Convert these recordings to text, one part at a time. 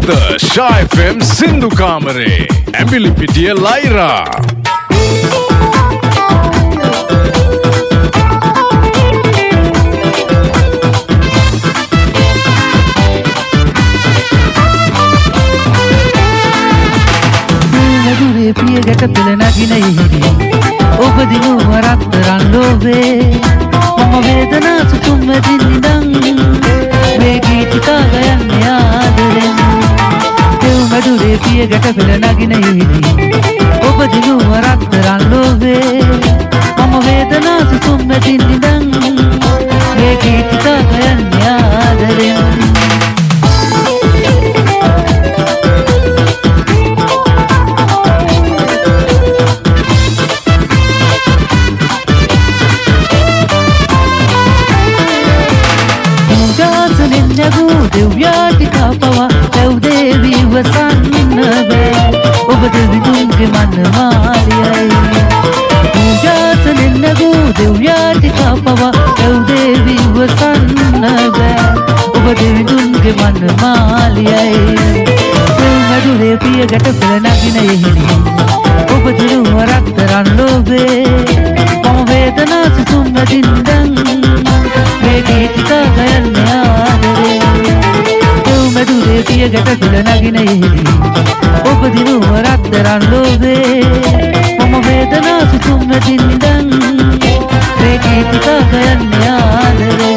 මොකද්ද Sha FM සින්දු කාමරේ ඇඹිලි පිටිය ලයිරා මధුරේ පිය ගැට පෙළ නගින ඉහිරි ඔබ දිනු වරතරන් ලෝභේ මම වේදනා සුතුම් මැදින් නිදන් මේ ගීතිකා ගයන්නේ ආදරෙන් දෙව් මధుරේ පිය ගැට පෙළ නගින ඉහිරි ඔබ දිනු වරතරන් ලෝභේ මම වේදනා සුතුම් මැදින් නිදන් මේ ගීතිකා ගයන්නේ ආදරෙන් දෙව්යාටිකා පවා ඇව් දේවී වසන්න බෑ ඔබ දෙවිඳුන්ගේ මන මාලියයි පූජාසනෙන් නැගූ දෙව්යාටිකා පවා ඇව් දේවී වසන්න බෑ ඔබ දෙවිඳුන්ගේ මන මාලියයි දෙව් මැදුරේ පිය ගැට පෙළ නගින එහෙනි ඔබ දිනුව රත්තරන් ලෝභේ මම වේදනා සිසුන් මැදින්දන් මේ ගීතිකා ගයන්නේ ආදරේ මధුරේ පිය ගැට පෙළ නගින ඉහිරි ඔබ දිනුව රත්තරන් ලෝභේ මම වේදනා සිතුම් මැදින් නිදන් මේ ගීතිකා ගයන්නේ ආදරේ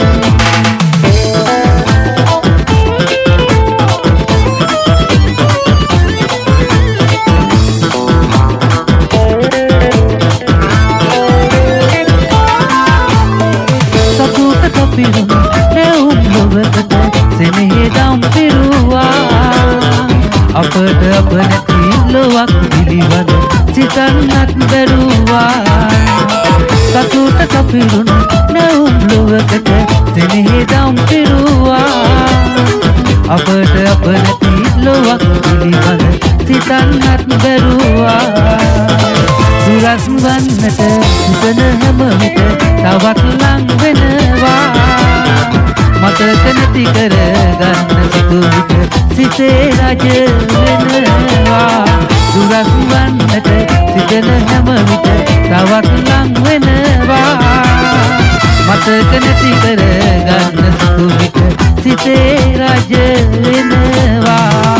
සතුට කපිරු නැවුම් ලොවකට සෙනෙහදම් පිරුවා අපට අප නැති ලොවක් පිළිවද සිතන්නත් බැරුවා සතුට කපිරුණ නැවුම් ලොවකට සෙනෙහදම් පිරුවා අපට අප නැති ලොවක් පිළිවද සිතන්නත් බැරුවා සුරස් වන්නට සිතන හැම විට තවත් ලං වෙනවා මතක නැති කර ගන්න සිතුවිට සිතේ රජ වෙනවා දුරස් වන්නට සිතන හැම විට තවත් ලං වෙනවා මතක නැති කර ගන්න සිතුවිට සිතේ රජ වෙනවා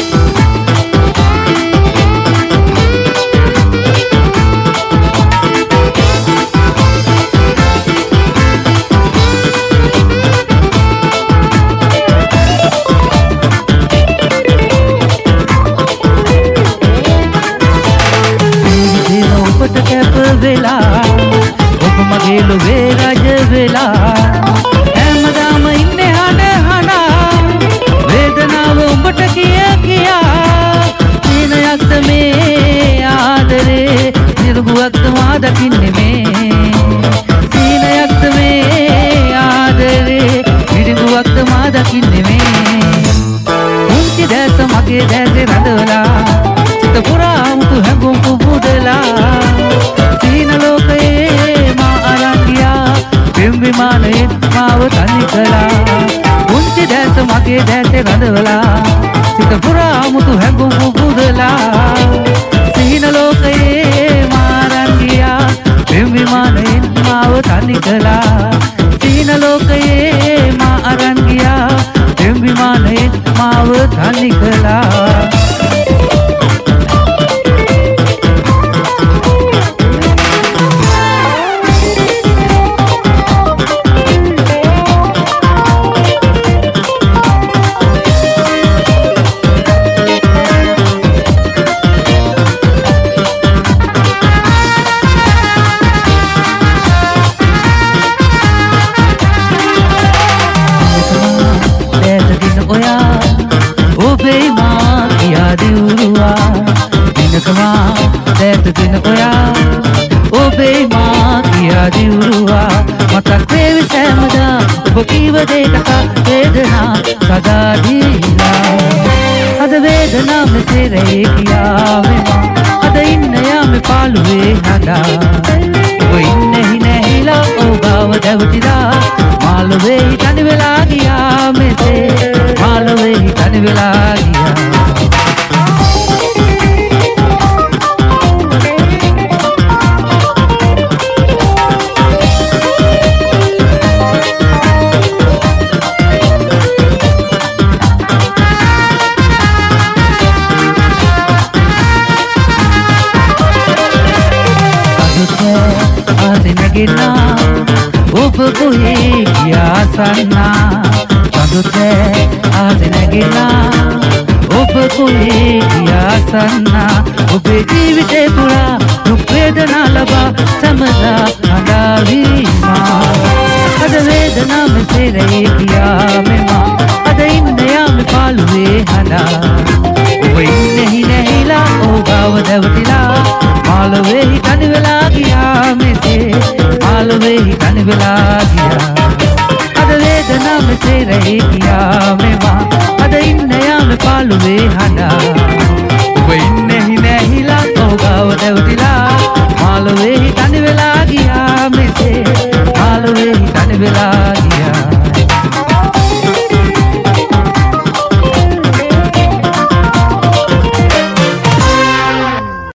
වෙලා ඔබ මගේ ලොවේ රජ වෙලා හැමදාම ඉන්නේ හඬ වේදනාව උඹට කියා සීනයක්ද මේ ආදරේ නිර්ගුවක්ද මා දකින්නේ මේ සීනයක්ද මේ ආදරේ නිර්ගුවක්ද මා දකින්නේ මේ උන්ති දැස මගේ දැසේ රඳවලා සිත පුරා මුතු හැඟුම් පුබුදලා විමානයෙන් මාව තනි කළා උන්ති දැස මගේ දැසේ රඳවලා සිත පුරා මුතු හැඟුම් පුබුදලා සිහින ලෝකයේ මාරන් ගියා විමානයෙන් මාව තනි කළා සිහින ලෝකයේ මාරන් ගියා විමානයෙන් මාව තනි කළා දින ඔයා ඔබේ මා කියා දිවුවා මතක් වේවි සෑමදා ඔබ කීව දෙයකට වේදනා සදා දීලා අද වේදනා මෙතෙරේ කියාවෙම අද ඉන්න යාමේ පාළුවේ හදා ඔබ ඉන්නේ නැහිලා ඔබව දැවටිලා මාළුවේ තනි වෙලා ගියා මෙසේ මාළුවේ තනි වෙලා ගියා සන්නා බඳුතේ ආදෙන ගිලා ඔබ කොහේ ගියා සන්නා ඔබේ ජීවිතේ පුරා දුක් වේදනා ලබා සමදා අඬාවීමා අද වේදනා මෙසේරේ ගියා මෙමා අද ඉන්න යාම පාළුවේ හඬා ඔබ ඉන්නේ නැහිලා ඔබව දැවටිලා මාළුවේ හිටන වෙලා ගියා මෙසේ මාළුවේ හිටන වෙලා ගියා අද වේදනා මෙසේරේ ගියා මෙමා අද ඉන්න යාම පාළුවේ හඬා